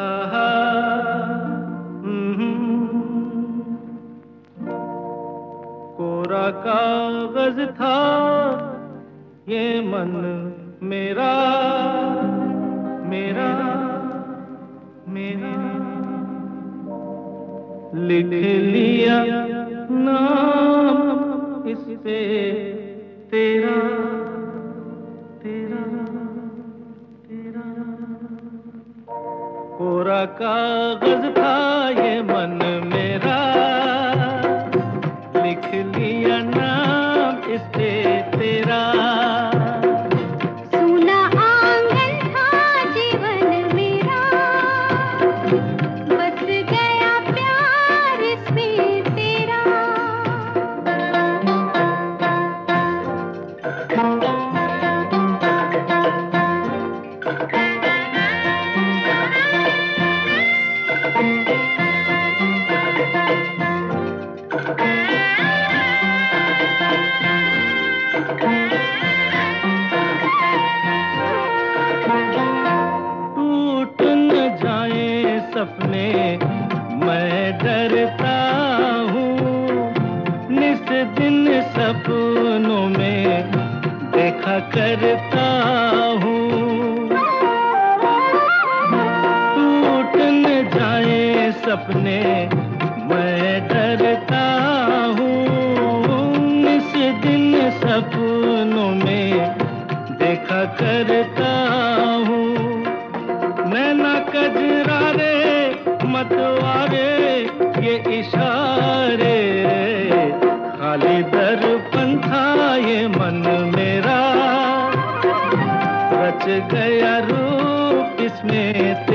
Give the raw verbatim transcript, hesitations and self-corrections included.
आहा, कोरा कागज था ये मन मेरा, मेरा मेरा, लिख लिया नाम इस पे तेरा, तेरा तेरा। कोरा कागज था ये मन मेरा, लिख लिया नाम इस पे तेरा। सूना आंगन था जीवन मेरा, बस गया प्यार इसमें तेरा। टूट न जाए सपने मैं डरता हूँ, निस दिन सपनों में देखा करता हूँ। टूट न जाए सपने मैं डरता हूँ, निस दिन सपनों में देखा करता हूँ। नैना कजरारे मतवारे ये इशारे, खाली दर्पण था ये मन मेरा, रच गया रूप इसमें